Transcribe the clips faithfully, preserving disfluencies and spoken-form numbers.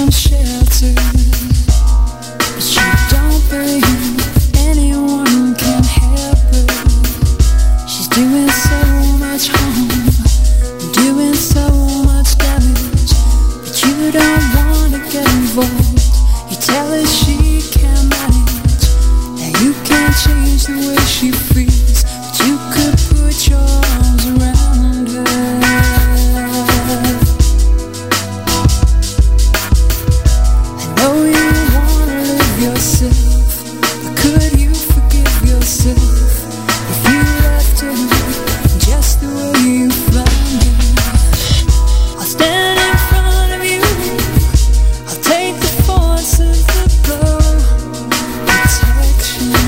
some shelter, but you don't believe anyone can help her. She's doing so much harm, doing so much damage, but you don't wanna get involved. You tell her she can't manage, that you can't change the way she feels, but you could put your arms around her. I know you wanna live yourself, but could you forgive yourself if you left her just the way you found her? I'll stand in front of you, I'll take the force of the blow, protection.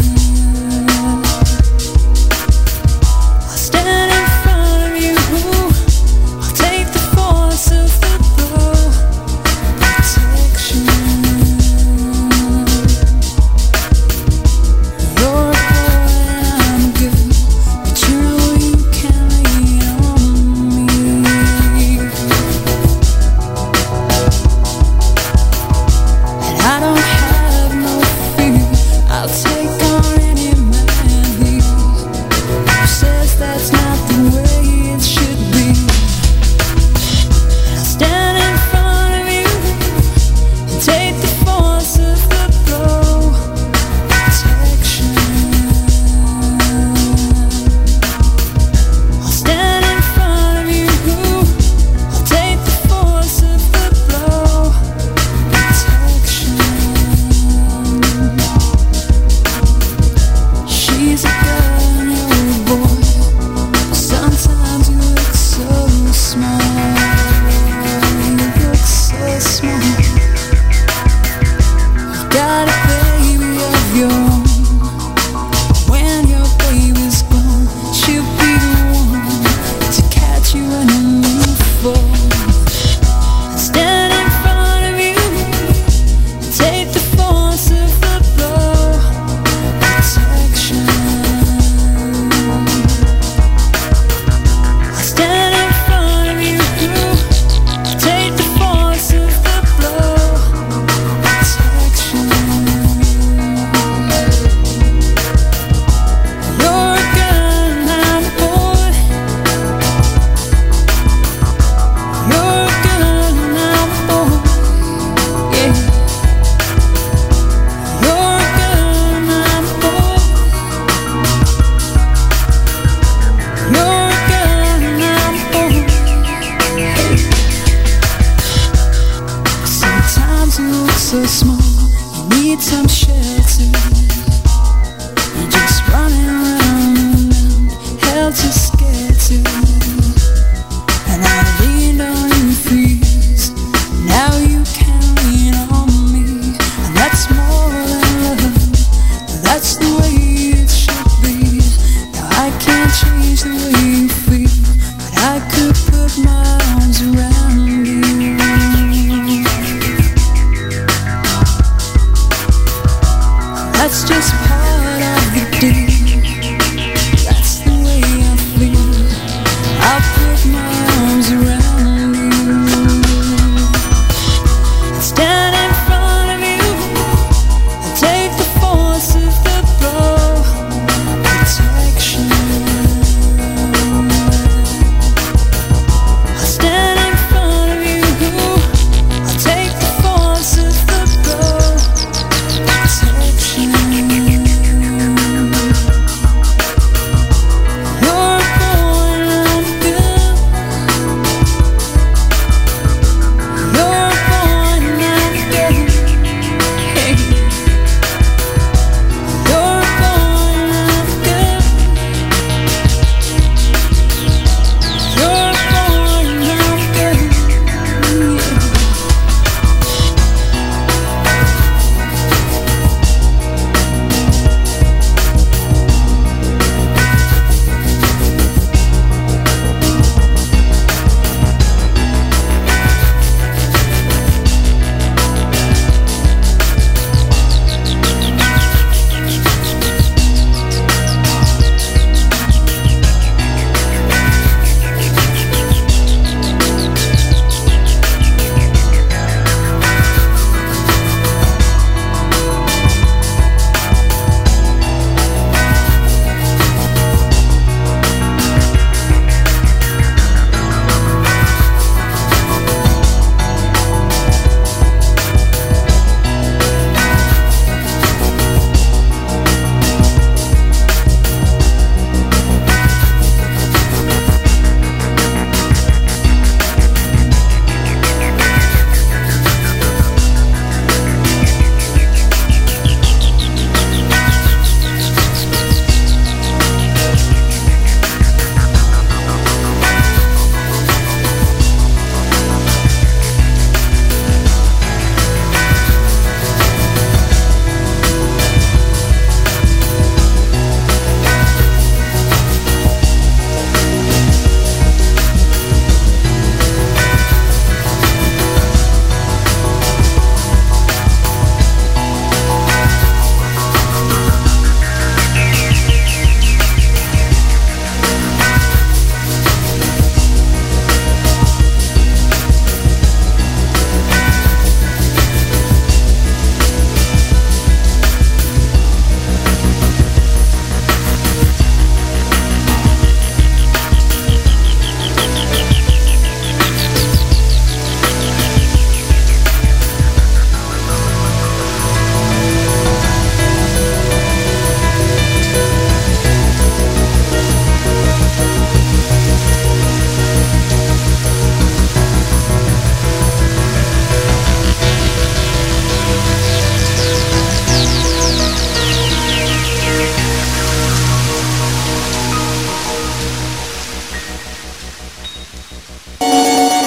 I'll stand in front of you, I'll take the force of the blow, protection. You're a boy and I'm a girl, but you know you can lean on me. And I don't have no fear, I'll take on any man here who says that's not the way it should be. And I'll stand in front of you and take the force of the blow, protection. I'll stand in front of you, I'll take the force of the blow, protection. She's a girl and you're a boy, sometimes you look so small, you look so small. You got a baby of your own, when your baby's gone, she'll be the one to catch you when you fall. Stand in front of you, take the force of the blow, protection. I stand in front of you, take the force of the blow, protection. You're a girl and I'm a boy. You're a girl and I'm a boy. Yeah. You're a girl and I'm a boy. You're a girl and I'm a boy. Sometimes you look so small, you need some shelter. You're just running around and around, held to scared to. And I